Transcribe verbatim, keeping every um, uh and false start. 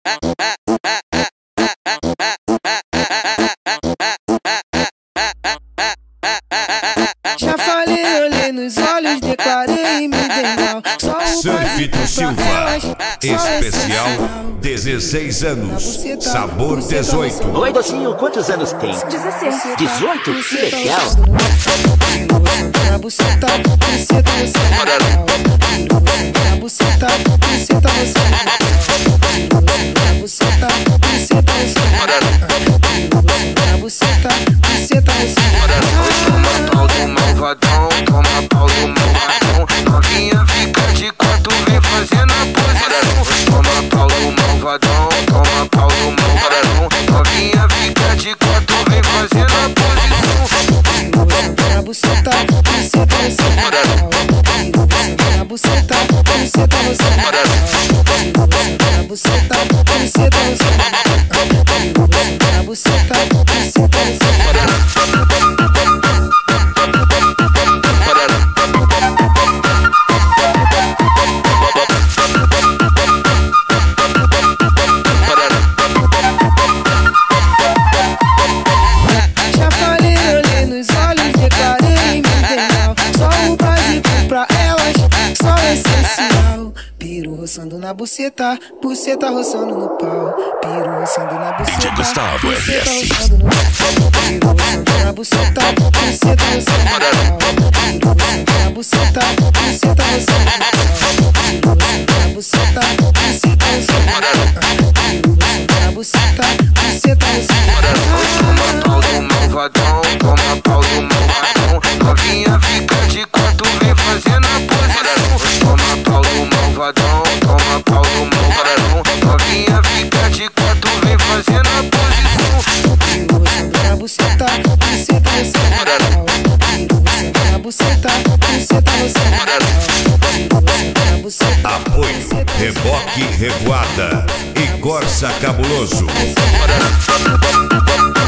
Já falei, olhei nos olhos, declarei e me dei mal. Sanfito Silva, especial dezesseis anos, sabor dezoito. Oi, docinho, quantos anos tem? dezesseis. dezoito? Que legal! Na buceta, buceta, você na buceta, buceta, você na buceta, buceta, você na buceta, buceta, você. Toma pau do malvadão, toma pau do malvadão. Novinha fica de quatro, vem fazendo a posição. Toma pau do malvadão, toma pau do malvadão. Novinha fica de quatro, vem fazendo a posição. Na buceta, buceta, você na buceta, buceta, você na buceta, buceta, você na buceta, buceta, você. Já falei, olhei nos olhos, declarei e me dei mal. Só o básico pra elas, só o essencial. Piro roçando na buceta, buceta roçando no pau. Piro roçando na buceta, D J Gustavo, buceta R S. roçando no pau. Piro roçando na buceta, buceta roçando no pau. Piro roçando na buceta, buceta roçando no pau. Piro roçando na buceta, buceta roçando no pau. Piro roçando na buceta, buceta roçando no pau. Toma pau do malvadão, toma pau do malvadão. Novinha fica de quatro, vem fazendo a posição. Toma pau do malvadão, toma pau do malvadão. Novinha fica de quatro, vem fazendo a posição. Piro roçando na buceta, buceta roçando no pau. Piro roçando na buceta, buceta roçando no pau. Piro roçando na buceta, Apoio, Reboque Revoada e Corsa Cabuloso. buceta.